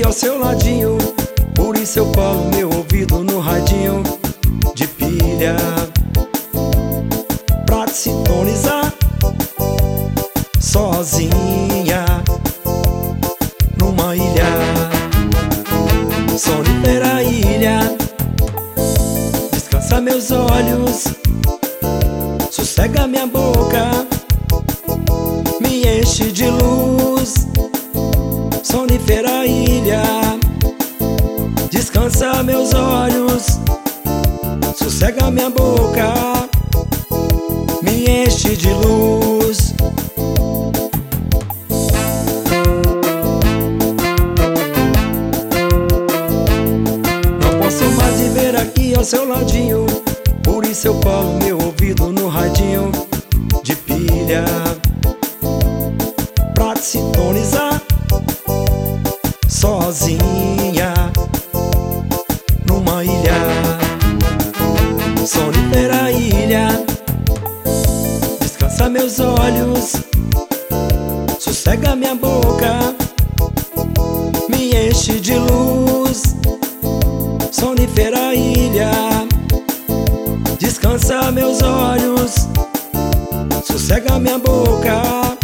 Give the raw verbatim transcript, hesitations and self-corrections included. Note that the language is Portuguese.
ao seu ladinho, por isso eu colo meu ouvido no radinho de pilha pra te sintonizar sozinha numa ilha, sonífera ilha. Descansa meus olhos, sossega minha boca, me enche de luz, sonífera ilha. Descansa meus olhos, sossega minha boca, me enche de luz. Não posso mais viver aqui ao seu ladinho, por isso eu colo meu ouvido no radinho de pilha pra te sintonizar sozinha numa ilha, sonífera ilha. Descansa meus olhos, sossega minha boca, me enche de luz, sonífera ilha. Descansa meus olhos, sossega minha boca,